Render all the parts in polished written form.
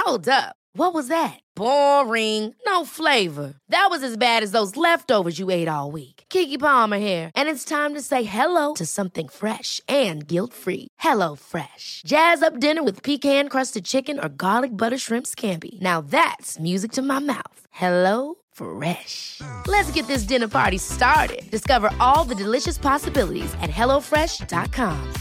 Hold up. What was that? Boring. No flavor. That was as bad as those leftovers you ate all week. Keke Palmer here. And it's time to say hello to something fresh and guilt-free. Hello Fresh. Jazz up dinner with pecan-crusted chicken or garlic butter shrimp scampi. Now that's music to my mouth. Hello Fresh. Let's get this dinner party started. Discover all the delicious possibilities at hellofresh.com.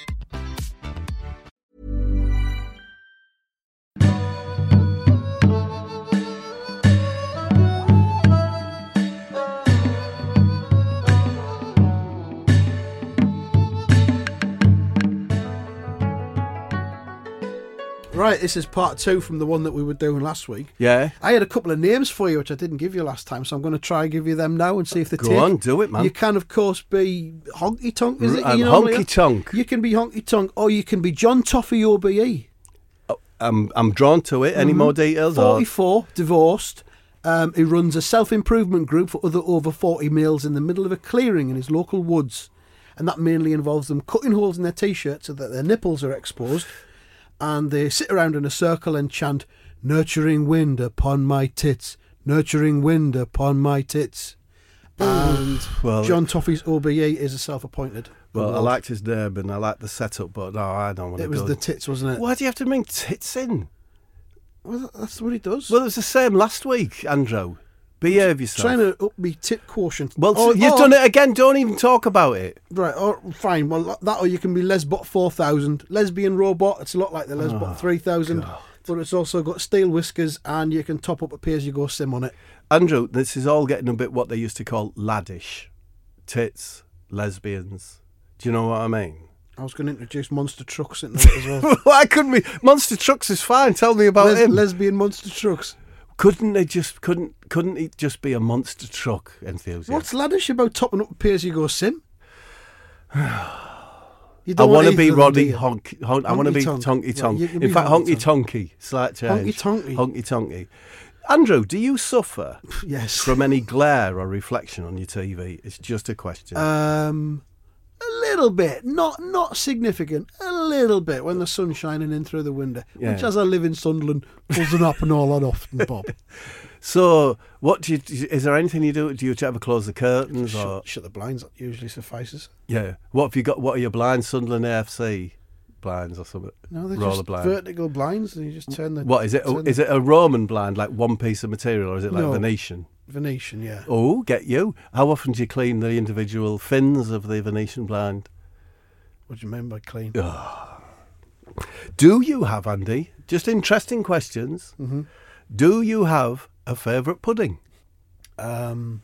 Right, this is part 2 from the one that we were doing last week. Yeah. I had a couple of names for you, which I didn't give you last time, so I'm going to try and give you them now and see if they take. Go on, do it, man. You can, of course, be Honky Tonk, is it? Honky Tonk. You can be Honky Tonk, or you can be John Toffee OBE. I'm drawn to it. Any more details? 44, divorced. He runs a self-improvement group for other over 40 males in the middle of a clearing in his local woods. And that mainly involves them cutting holes in their T-shirts so that their nipples are exposed. And they sit around in a circle and chant, "Nurturing wind upon my tits, nurturing wind upon my tits." And John Toffee's OBE is a self-appointed. Well, I liked his name and I liked the setup, but no, I don't want to go. It was the tits, wasn't it? Why do you have to bring tits in? Well, that's what he does. Well, it was the same last week, Andrew. Behave yourself. Trying to up me tit quotient. Well, you've done it again. Don't even talk about it. Right, fine. Well, that or you can be Lesbot 4000. Lesbian robot. It's a lot like the Lesbot 3000. God. But it's also got steel whiskers and you can top up a pay-as-you-go sim on it. Andrew, this is all getting a bit what they used to call laddish. Tits, lesbians. Do you know what I mean? I was going to introduce monster trucks into it as well. Why couldn't we? Monster trucks is fine. Tell me about him. Lesbian monster trucks. Couldn't it just be a monster truck enthusiast? What's laddish about topping up a pay-as-you-go sim? I want to be Roddy Honky. I want to be Tonk. Tonky Tonk. Right, in fact, Honky Tonky. Slight change. Honky Tonky. Andrew, do you suffer yes. from any glare or reflection on your TV? It's just a question. A little bit, not significant. A little bit when the sun's shining in through the window, which, as I live in Sunderland, doesn't happen all that often, Bob. So, is there anything you do? Do you ever close the curtains shut the blinds? That usually suffices. Yeah. What have you got? What are your blinds? Sunderland AFC blinds or something? No, they're roller just blind. Vertical blinds. And you just turn the. What is it? Is it a Roman blind, like one piece of material, or is it like Venetian? Venetian, yeah. Oh, get you. How often do you clean the individual fins of the Venetian blind? What do you mean by clean? Do you have, Andy, just interesting questions, do you have a favourite pudding? Like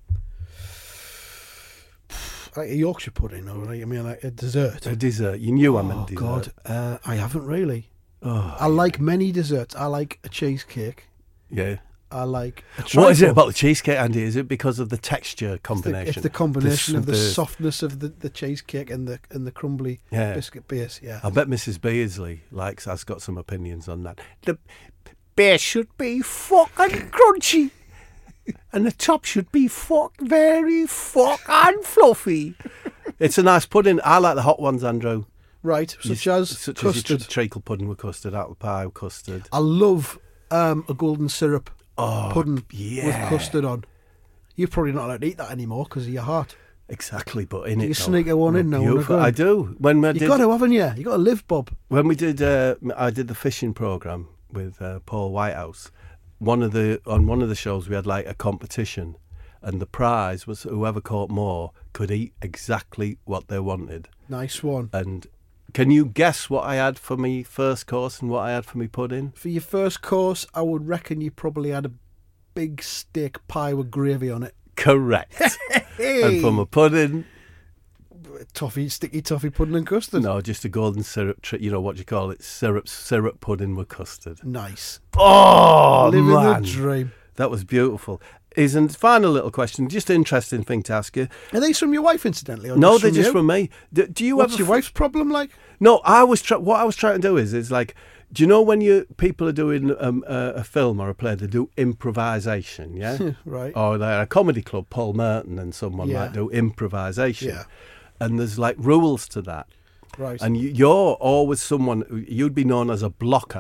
a Yorkshire pudding, or like a dessert. A dessert. You knew I meant dessert. Oh, God. I haven't really. I like many desserts. I like a cheesecake. Yeah. I like a trifle. What is it about the cheesecake, Andy? Is it because of the texture combination? It's the combination of the softness of the cheesecake and the crumbly biscuit base. Yeah, I bet Mrs. Beardsley has got some opinions on that. The base should be fucking crunchy, and the top should be very fucking fluffy. It's a nice pudding. I like the hot ones, Andrew. Right, such as custard, as treacle pudding with custard, apple pie with custard. I love a golden syrup. Pudding with custard on. You're probably not allowed to eat that anymore because of your heart. Exactly, but in you sneak a one in now. I do. You've got to, haven't you? You got to live, Bob. When we did, I did the fishing program with Paul Whitehouse. On one of the shows, we had like a competition, and the prize was whoever caught more could eat exactly what they wanted. Nice one. And can you guess what I had for me first course and what I had for me pudding? For your first course, I would reckon you probably had a big steak pie with gravy on it. Correct. And for my pudding, sticky toffee pudding and custard. No, just a golden syrup. What do you call it? Syrup pudding with custard. Nice. Oh, living man. the dream. That was beautiful. Final little question, just an interesting thing to ask you. Are these from your wife, incidentally? Or No, just they're from just you? from me. Do you What's your wife's problem like? No, what I was trying to do is like, do you know when people are doing a film or a play, they do improvisation, yeah? Right. Or they're a comedy club, Paul Merton and someone might do improvisation. Yeah. And there's like rules to that. Right. And you're always someone, you'd be known as a blocker.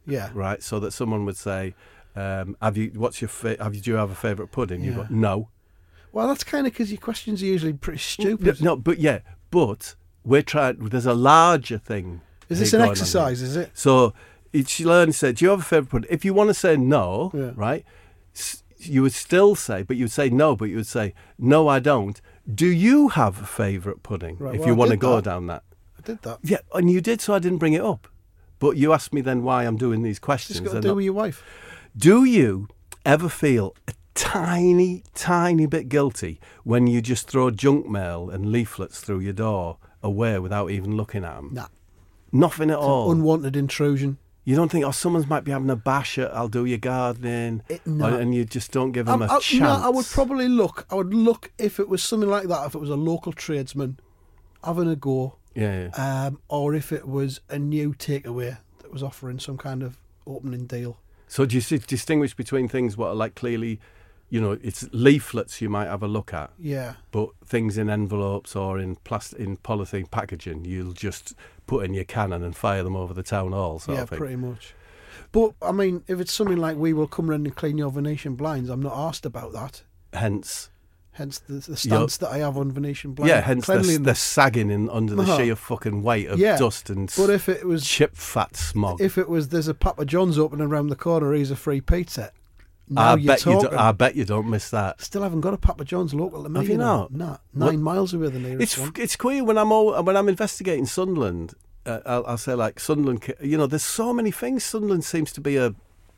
Yeah. Right, so that someone would say, do you have a favourite pudding? You Yeah. go, no. Well, that's kind of because your questions are usually pretty stupid. No, but we're trying, there's a larger thing. Is this here an going on exercise, here. is it? So she learned, said, do you have a favourite pudding? If you want to say no, Yeah. right, you would still say, but you would say no, but you would say, no, I don't. Do you have a favourite pudding? Right, if well, you I want to did go that. down that. I did that. Yeah, and you did, so I didn't bring it up. But you asked me then why I'm doing these questions. Just got to They're do not- with your wife. Do you ever feel a tiny, tiny bit guilty when you just throw junk mail and leaflets through your door away without even looking at them? Nah. Nothing at all. Unwanted intrusion. You don't think, someone's might be having a bash at I'll do your gardening, No. and you just don't give them a No, chance? I would probably look. I would look if it was something like that, if it was a local tradesman having a go, Yeah. or if it was a new takeaway that was offering some kind of opening deal. So do you distinguish between things what are like clearly, it's leaflets you might have a look at, Yeah. but things in envelopes or in polythene packaging, you'll just put in your cannon and fire them over the town hall sort Yeah, of thing. pretty much. But, I mean, if it's something like we will come round and clean your Venetian blinds, I'm not asked about that. Hence the stance that I have on Venetian blinds. Yeah, hence they're Cleanliness. sagging in under the Uh-huh. sheer fucking weight of Yeah, dust and But if it was, chip fat smog. if it was, there's a Papa John's opening around the corner, he's a free pizza. Now I you're talking. I bet you don't miss that. Still haven't got a Papa John's local to me. Have you not? Nah, What- 9 miles away the nearest one. It's queer when I'm investigating Sunderland. I'll say like Sunderland. There's so many things. Sunderland seems to be a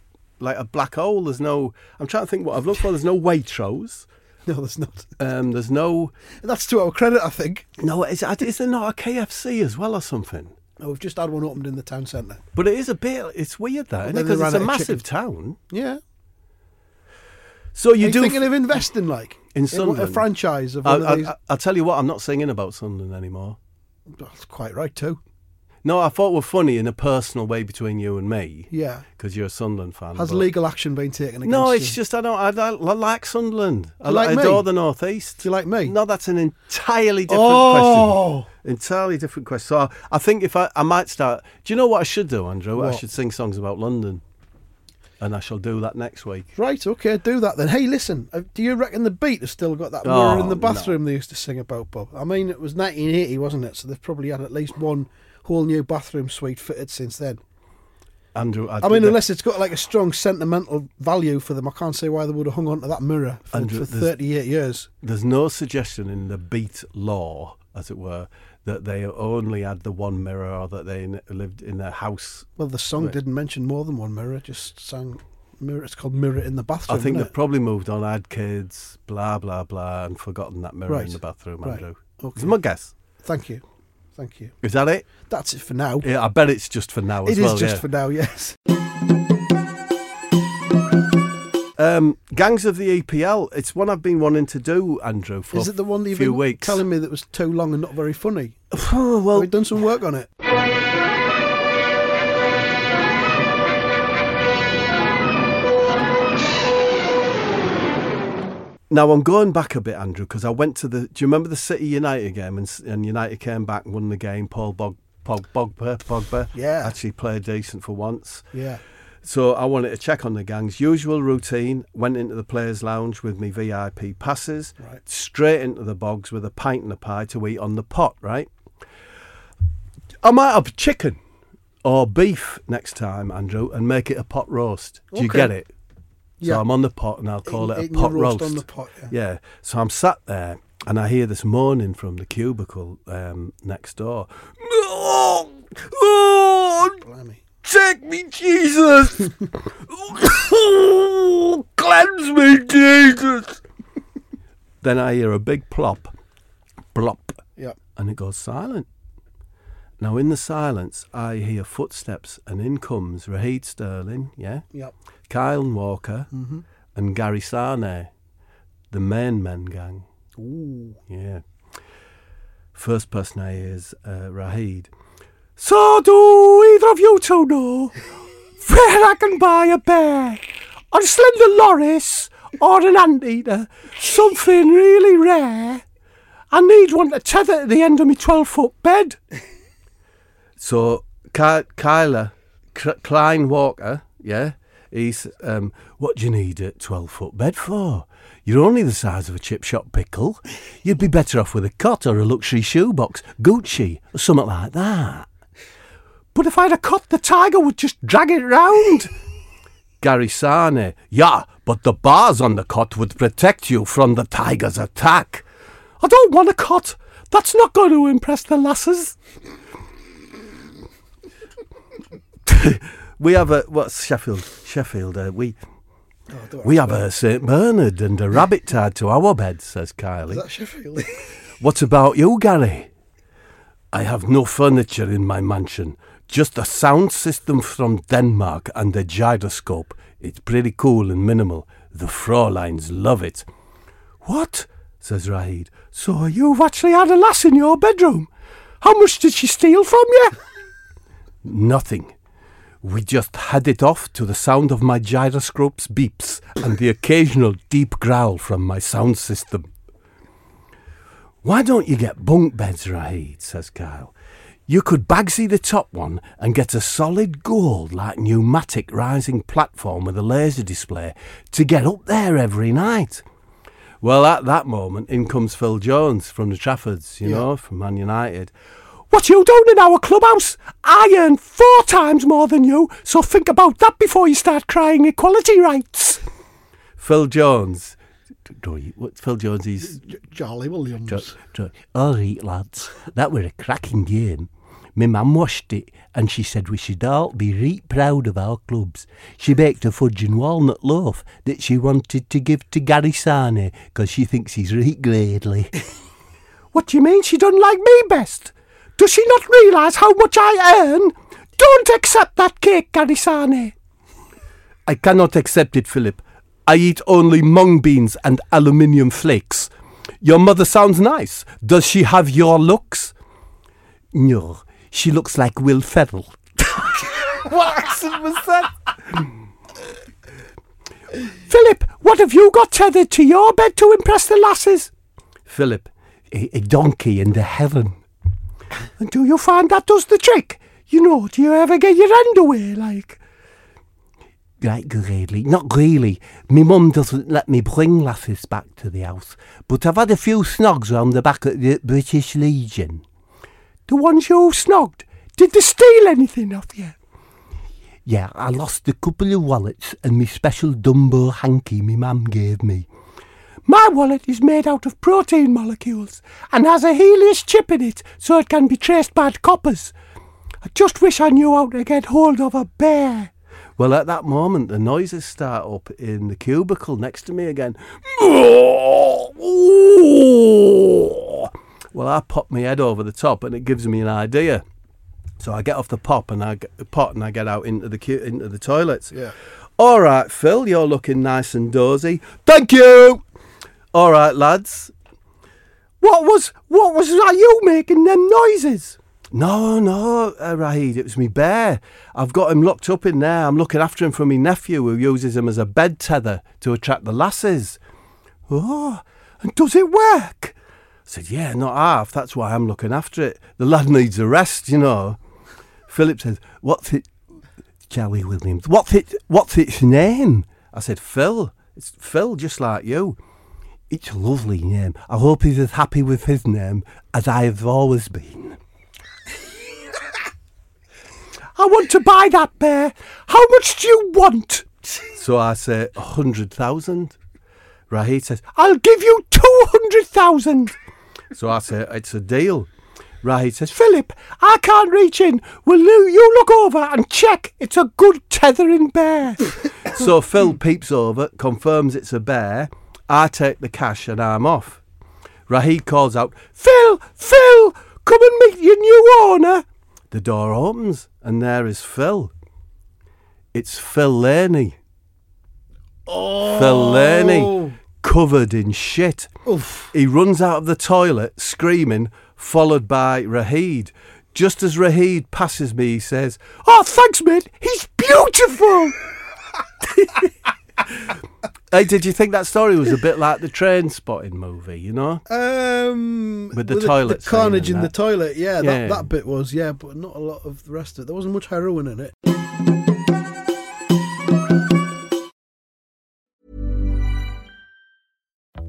black hole. There's no. I'm trying to think what I've looked for. There's no Waitrose. No, there's not. There's no. That's to our credit, I think. No, is there not a KFC as well or something? No, we've just had one opened in the town centre. But it is a bit. It's weird that, isn't it? then they Because it's ran a out of massive chicken. town. Yeah. So Are you do thinking of investing, like? in a Sunderland? franchise of one of these? I'll tell you what. I'm not singing about Sunderland anymore. That's quite right, too. No, I thought it were funny in a personal way between you and me. Yeah. Because you're a Sunderland fan. Has but- legal action been taken against No, you? it's just I like Sunderland. I like me? adore the North East. Do you like me? No, that's an entirely different question. Oh! Entirely different question. So I think if I might start. Do you know what I should do, Andrew? I What? should sing songs about London, and I shall do that next week. Right, okay, do that then. Hey, listen, do you reckon the Beat has still got that Oh, mirror in the bathroom they used to sing about, Bob? I mean, it was 1980, wasn't it? So they've probably had at least one whole new bathroom suite fitted since then. Andrew, I mean, unless it's got like a strong sentimental value for them, I can't see why they would have hung on to that mirror for Andrew, 38 years. there's no suggestion in the Beat law, as it were, that they only had the one mirror or that they lived in a house. Well, the song Right. didn't mention more than one mirror, it just sang mirror. It's called Mirror in the Bathroom. I think isn't they've probably moved on, had kids, blah, blah, blah, and forgotten that mirror in Right. the bathroom, Right. Andrew. Okay. It's my guess. Thank you. Thank you. Is that it? That's it for now. Yeah, I bet it's just for now as It is well. just yeah. for now, yes. Gangs of the EPL. It's one I've been wanting to do, Andrew, for Is it the one that a you've few been weeks. telling me that was too long and not very funny? Oh, well, We've done some work on it. now I'm going back a bit, Andrew, because I went to the. Do you remember the City United game? And United came back and won the game. Paul Pogba Yeah. actually played decent for once. Yeah. So I wanted to check on the gangs. Usual routine, went into the players' lounge with me VIP passes, Right. straight into the bogs with a pint and a pie to eat on the pot, right? I might have chicken or beef next time, Andrew, and make it a pot roast. Do you Okay. get it? Yeah. So I'm on the pot and I'll call it a Eating pot your roast. on the pot, yeah. Yeah. So I'm sat there and I hear this moaning from the cubicle next door. Oh, Blimey. take me, Jesus! Cleanse me, Jesus! Then I hear a big plop, Yeah. and it goes silent. Now, in the silence, I hear footsteps, and in comes Raheed Sterling, yeah, Yep. Kyle Walker, Mm-hmm. and Gary Sarnay, the main men gang. Ooh. Yeah. First person I hear is Raheed. So do either of you two know where I can buy a bear, or a slender loris, or an anteater, something really rare? I need one to tether to the end of my 12-foot bed. So Kyla Klein Walker, yeah, he's, what do you need a 12-foot bed for? You're only the size of a chip shop pickle. You'd be better off with a cot or a luxury shoebox, Gucci, or something like that. But if I had a cot, the tiger would just drag it round. Gary Sarney, yeah, but the bars on the cot would protect you from the tiger's attack. I don't want a cot. That's not going to impress the lasses. We have a, what's Sheffield? We have a St. Bernard and a rabbit tied to our bed, says Kylie. Is that Sheffield? What about you, Gary? I have no furniture in my mansion, just a sound system from Denmark and a gyroscope. It's pretty cool and minimal. The Frauleins love it. What? Says Rahid. So you've actually had a lass in your bedroom? How much did she steal from you? Nothing. We just had it off to the sound of my gyroscope's beeps and the occasional deep growl from my sound system. Why don't you get bunk beds, Rahid, says Kyle. You could bagsy the top one and get a solid gold, like pneumatic rising platform with a laser display to get up there every night. Well, at that moment, in comes Phil Jones from the Traffords, you know, from Man United. What you doing in our clubhouse? I earn 4 times more than you, so think about that before you start crying equality rights. Phil Jones. Phil Jones is... Charlie Williams. All right, lads, that were a cracking game. My mum watched it and she said we should all be right proud of our clubs. She baked a fudge and walnut loaf that she wanted to give to Gary Sarney because she thinks he's right gradely. What do you mean she doesn't like me best? Does she not realise how much I earn? Don't accept that cake, Gary Sarney. I cannot accept it, Philip. I eat only mung beans and aluminium flakes. Your mother sounds nice. Does she have your looks? No, she looks like Will Ferrell. What accent was that? Philip, what have you got tethered to your bed to impress the lasses? Philip, a donkey in the heaven. And do you find that does the trick? You know, do you ever get your hand away, like? Right, gradely. Not really. Me mum doesn't let me bring lasses back to the house. But I've had a few snogs round the back of the British Legion. The ones you snogged? Did they steal anything off you? Yeah, I lost a couple of wallets and me special Dumbo hanky me mum gave me. My wallet is made out of protein molecules and has a Helios chip in it so it can be traced by coppers. I just wish I knew how to get hold of a bear. Well, at that moment, the noises start up in the cubicle next to me again. Well, I pop my head over the top and it gives me an idea. So I get off the pot and I get out into the toilets. Yeah. All right, Phil, you're looking nice and dozy. Thank you. All right, lads. What was that you making them noises? No, Rahid, it was me bear. I've got him locked up in there. I'm looking after him for me nephew who uses him as a bed tether to attract the lasses. Oh, and does it work? I said, yeah, not half. That's why I'm looking after it. The lad needs a rest, you know. Philip says, what's it? Charlie Williams. What's its name? I said, Phil. It's Phil, just like you. It's a lovely name. I hope he's as happy with his name as I have always been. I want to buy that bear. How much do you want? So I say 100,000. Rahid says, I'll give you 200,000. So I say, it's a deal. Rahid says, Philip, I can't reach in. Will you look over and check it's a good tethering bear? So Phil peeps over, confirms it's a bear. I take the cash and I'm off. Rahid calls out, Phil, come and meet your new owner. The door opens and there is Phil. It's Phil Laney. Oh. Phil Laney, covered in shit. Oof. He runs out of the toilet screaming, followed by Rahid. Just as Rahid passes me, he says, oh, thanks, mate. He's beautiful. Hey, did you think that story was a bit like the Train Spotting movie, you know? With the toilet the carnage in that. the toilet, that bit was, but not a lot of the rest of it. There wasn't much heroin in it.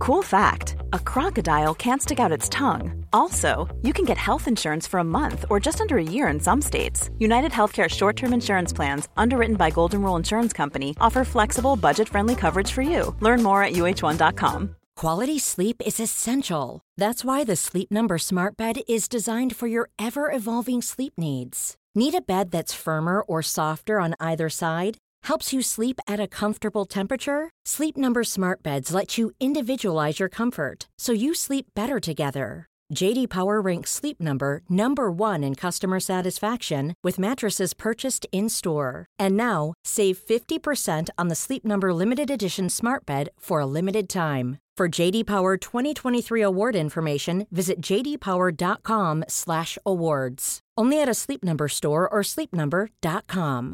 Cool fact, a crocodile can't stick out its tongue. Also, you can get health insurance for a month or just under a year in some states. United Healthcare short-term insurance plans, underwritten by Golden Rule Insurance Company, offer flexible, budget-friendly coverage for you. Learn more at uh1.com. Quality sleep is essential. That's why the Sleep Number Smart Bed is designed for your ever-evolving sleep needs. Need a bed that's firmer or softer on either side? Helps you sleep at a comfortable temperature? Sleep Number Smart Beds let you individualize your comfort so you sleep better together. J.D. Power ranks Sleep Number number 1 in customer satisfaction with mattresses purchased in-store. And now, save 50% on the Sleep Number Limited Edition Smart Bed for a limited time. For J.D. Power 2023 award information, visit jdpower.com/awards. Only at a Sleep Number store or sleepnumber.com.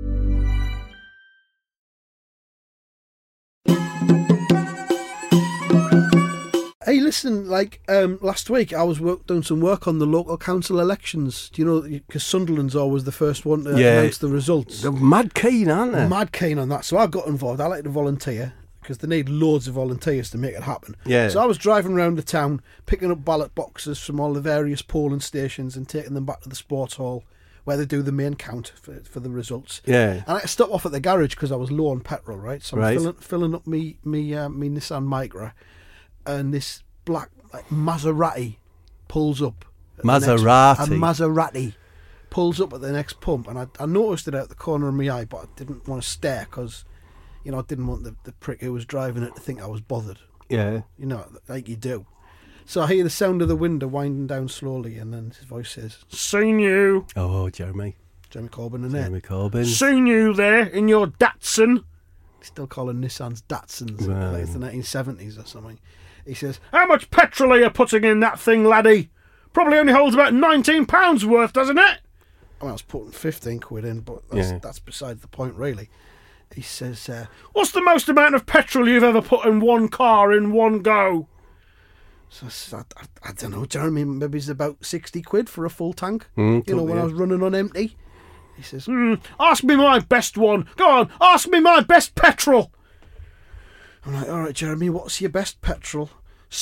Hey, listen, last week I was doing some work on the local council elections. Do you know, because Sunderland's always the first one to announce the results. They're mad keen, aren't they? Mad keen on that. So I got involved. I like to volunteer because they need loads of volunteers to make it happen. Yeah. So I was driving around the town, picking up ballot boxes from all the various polling stations and taking them back to the sports hall where they do the main count for the results. Yeah. And I stopped off at the garage because I was low on petrol, right? So I'm filling up me Nissan Micra. And this black Maserati pulls up. A Maserati pulls up at the next pump, and I noticed it out the corner of my eye, but I didn't want to stare because, I didn't want the prick who was driving it to think I was bothered. Yeah. Like you do. So I hear the sound of the window winding down slowly, and then his voice says, "Seen you." Oh, Jeremy Corbyn, isn't it? Jeremy Corbyn. "Seen you there in your Datsun." Still calling Nissans Datsuns, Wow. like it's the 1970s or something. He says, "How much petrol are you putting in that thing, laddie? Probably only holds about £19 worth, doesn't it?" I was putting 15 quid in, but that's beside the point, really. He says, "What's the most amount of petrol you've ever put in one car in one go?" So I don't know, Jeremy, maybe it's about 60 quid for a full tank, when I was running on empty. He says, "Ask me my best one. Go on, ask me my best petrol." I'm like, "All right, Jeremy, what's your best petrol?"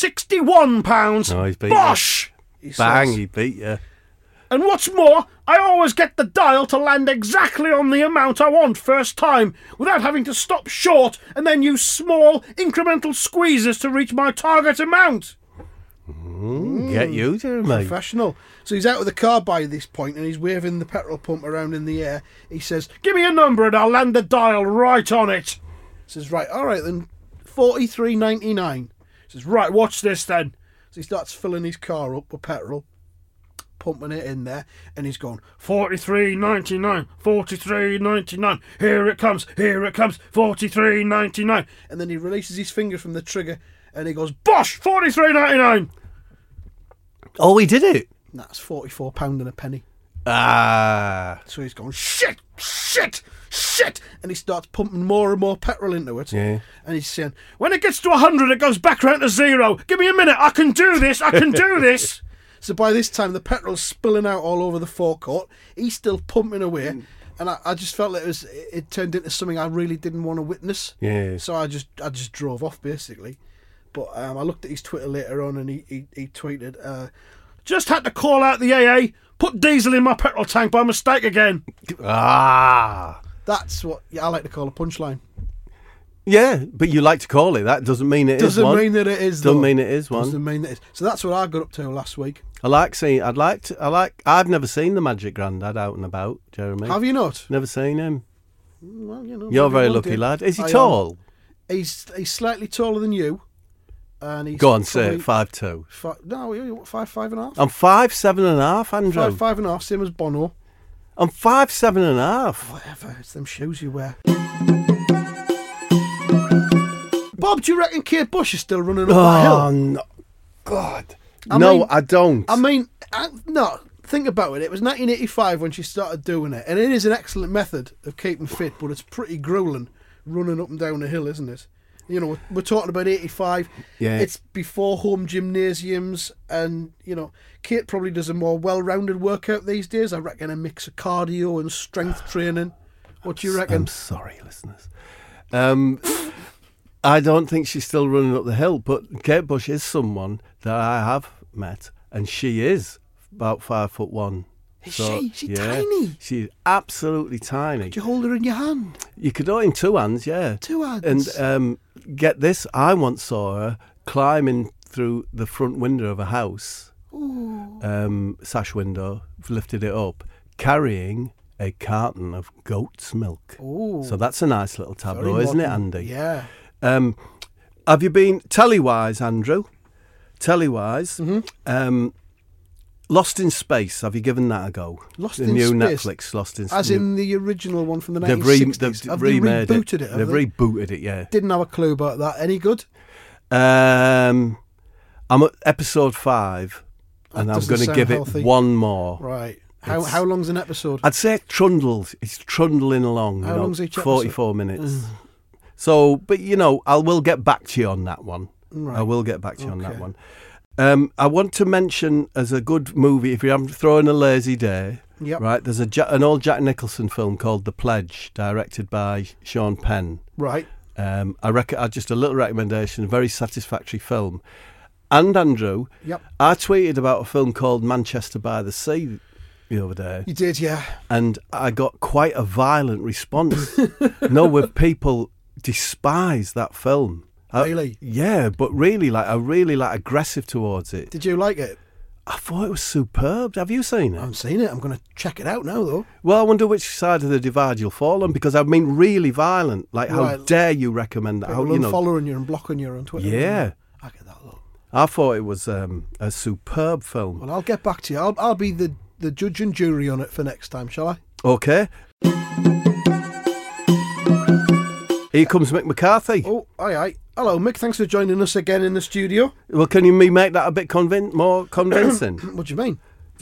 £61. Oh, he's beat Bosh! you. He Bang, says. he beat you. "And what's more, I always get the dial to land exactly on the amount I want first time, without having to stop short and then use small, incremental squeezes to reach my target amount." Get you, Jeremy. Professional. So he's out of the car by this point and he's waving the petrol pump around in the air. He says, "Give me a number and I'll land the dial right on it." Says, "Right, all right then, 43.99. Says, "Right, watch this then." So he starts filling his car up with petrol, pumping it in there, and he's going, 43.99, 43.99, here it comes, 43.99. And then he releases his finger from the trigger and he goes, "Bosh, 43.99. Oh, he did it? That's £44 and a penny. Ah. So he's going, shit, and he starts pumping more and more petrol into it. Yeah. And he's saying, "When it gets to 100, it goes back round to 0. Give me a minute, I can do this. So by this time, the petrol's spilling out all over the forecourt. He's still pumping away. And I just felt that it turned into something I really didn't want to witness. Yeah. So I just drove off, basically. But I looked at his Twitter later on and he tweeted, "Just had to call out the AA. Put diesel in my petrol tank by mistake again." Ah. That's what I like to call a punchline. Yeah, but you like to call it. That doesn't mean it is one. Doesn't mean that it is, though. Doesn't mean it is one. Doesn't mean that it is. So that's what I got up to last week. I've never seen the Magic Grandad out and about, Jeremy. Have you not? Never seen him. Well, You're a very lucky lad. Is he tall? He's slightly taller than you. And he's Go on, say it, 5'2". No, 5'5.5". I'm 5'7.5", Andrew. 5'5.5", same as Bono. I'm 5'7.5". Whatever, it's them shoes you wear. Bob, do you reckon Kate Bush is still running up that hill? Oh, no. God. I don't. I mean, no, think about it. It was 1985 when she started doing it. And it is an excellent method of keeping fit, but it's pretty grueling running up and down a hill, isn't it? We're talking about 85. Yeah. It's before home gymnasiums. And, Kate probably does a more well-rounded workout these days. I reckon a mix of cardio and strength training. What do you reckon? I'm sorry, listeners. I don't think she's still running up the hill, but Kate Bush is someone that I have met, and she is about 5'1". Is she? She's tiny. She's absolutely tiny. Could you hold her in your hand? You could hold it in 2 hands, yeah. 2 hands. And get this, I once saw her climbing through the front window of a house, sash window, lifted it up, carrying a carton of goat's milk. Ooh. So that's a nice little tableau, Very isn't it, modern. Andy? Yeah. Have you been telly-wise, Andrew? Telly-wise, Lost in Space. Have you given that a go? Lost the in new Space? Netflix Lost in Space. As in the original one from the They've 1960s. Have they remade rebooted it? They've rebooted it, yeah. Didn't have a clue about that. Any good? I'm at episode 5, and I'm doesn't going to sound give healthy. it one more. Right. How long's an episode? I'd say it trundles. It's trundling along. How long's each episode? 44 minutes. So, but I will get back to you on that one. Right. I will get back to you on that one. I want to mention as a good movie, if you're throwing a lazy day, Yep. right? There's an old Jack Nicholson film called The Pledge, directed by Sean Penn. Right. Just a little recommendation, a very satisfactory film. And Andrew, Yep. I tweeted about a film called Manchester by the Sea the other day. You did, yeah. And I got quite a violent response. Where people despise that film. Really? Yeah, but really, aggressive towards it. Did you like it? I thought it was superb. Have you seen it? I haven't seen it. I'm going to check it out now, though. Well, I wonder which side of the divide you'll fall on, because I mean really violent. Like, how Right. dare you recommend that? People unfollowing you and blocking you on Twitter. Yeah. I get that, though. I thought it was a superb film. Well, I'll get back to you. I'll be the judge and jury on it for next time, shall I? Okay. Here comes Mick McCarthy. Oh, aye. Hello, Mick. Thanks for joining us again in the studio. Well, can you make that a bit more convincing? What do you mean?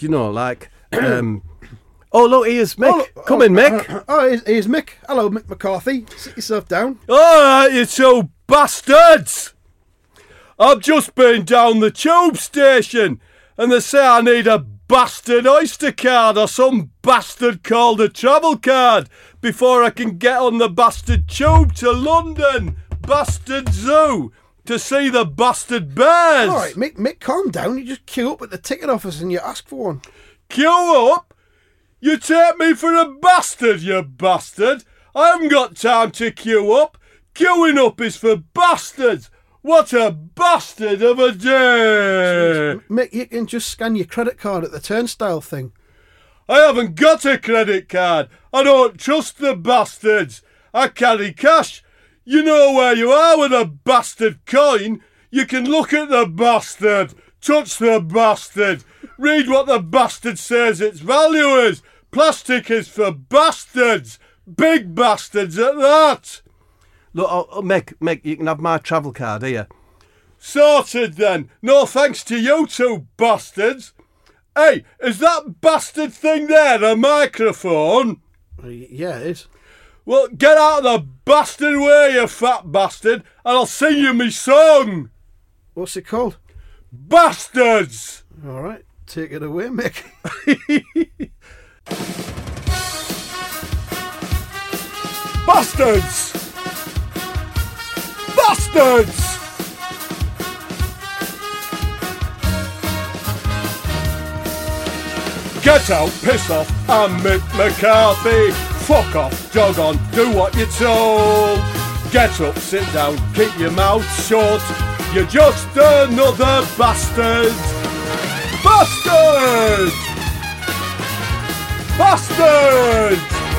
Oh, look, here's Mick. Come in, Mick. Here's Mick. Hello, Mick McCarthy. Sit yourself down. All right, you two bastards. I've just been down the tube station and they say I need a bastard Oyster card or some bastard called a travel card before I can get on the bastard tube to London, bastard zoo, to see the bastard bears. All right, Mick, calm down. You just queue up at the ticket office and you ask for one. Queue up? You take me for a bastard, you bastard. I haven't got time to queue up. Queuing up is for bastards. What a bastard of a day! Mick, you can just scan your credit card at the turnstile thing. I haven't got a credit card. I don't trust the bastards. I carry cash. You know where you are with a bastard coin. You can look at the bastard, touch the bastard, read what the bastard says its value is. Plastic is for bastards. Big bastards at that. Look, Mick, you can have my travel card here. Sorted then. No thanks to you two bastards. Hey, is that bastard thing there a microphone? Yeah, it is. Well, get out of the bastard way, you fat bastard, and I'll sing you me song. What's it called? Bastards! All right, take it away, Mick. Bastards! Bastards! Get out, piss off, I'm Mick McCarthy. Fuck off, jog on, do what you're told. Get up, sit down, keep your mouth shut. You're just another bastard. Bastard! Bastard!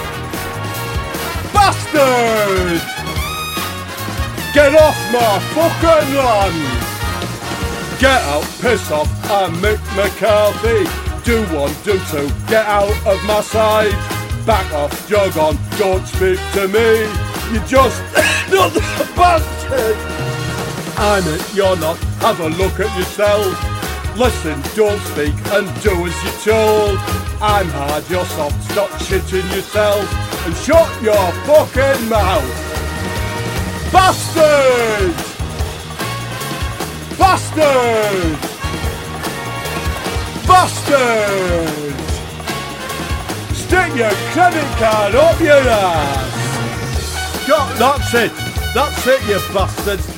Bastard! Get off my fucking land! Get out, piss off, I'm Mick McCarthy. Do one, do two, get out of my sight. Back off, jog on, don't speak to me. You're just another bastard. I'm it, you're not, have a look at yourself. Listen, don't speak and do as you're told. I'm hard, you're soft, stop shitting yourself and shut your fucking mouth. Bastard! Bastard! Bastard! Stick your credit card up your ass! That's it! That's it, you bastards.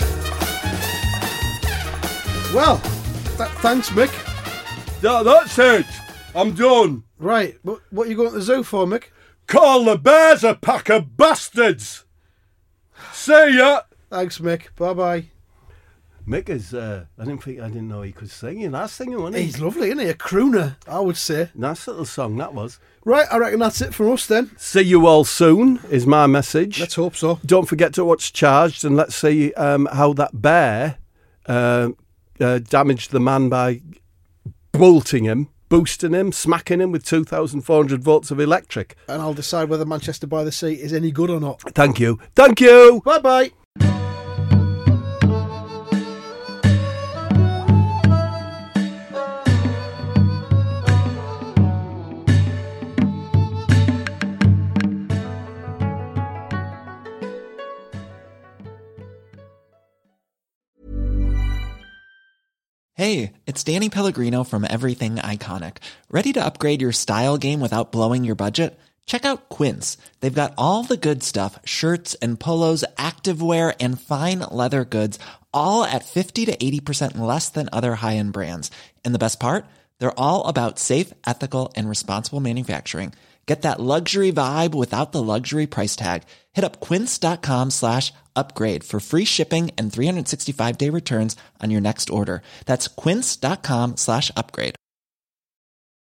Well, thanks, Mick. That's it. I'm done. Right, what are you going to the zoo for, Mick? Call the bears a pack of bastards. See ya. Thanks, Mick. Bye-bye. Mick is, I didn't know he could sing. He's nice singing, wasn't he? He's lovely, isn't he? A crooner, I would say. Nice little song, that was. Right, I reckon that's it for us then. See you all soon, is my message. Let's hope so. Don't forget to watch Charged, and let's see how that bear damaged the man by bolting him, boosting him, smacking him with 2,400 volts of electric. And I'll decide whether Manchester by the Sea is any good or not. Thank you. Thank you. Bye-bye. Hey, it's Danny Pellegrino from Everything Iconic. Ready to upgrade your style game without blowing your budget? Check out Quince. They've got all the good stuff, shirts and polos, activewear, and fine leather goods, all at 50 to 80% less than other high-end brands. And the best part? They're all about safe, ethical, and responsible manufacturing. Get that luxury vibe without the luxury price tag. Hit up quince.com/upgrade for free shipping and 365-day returns on your next order. That's quince.com/upgrade.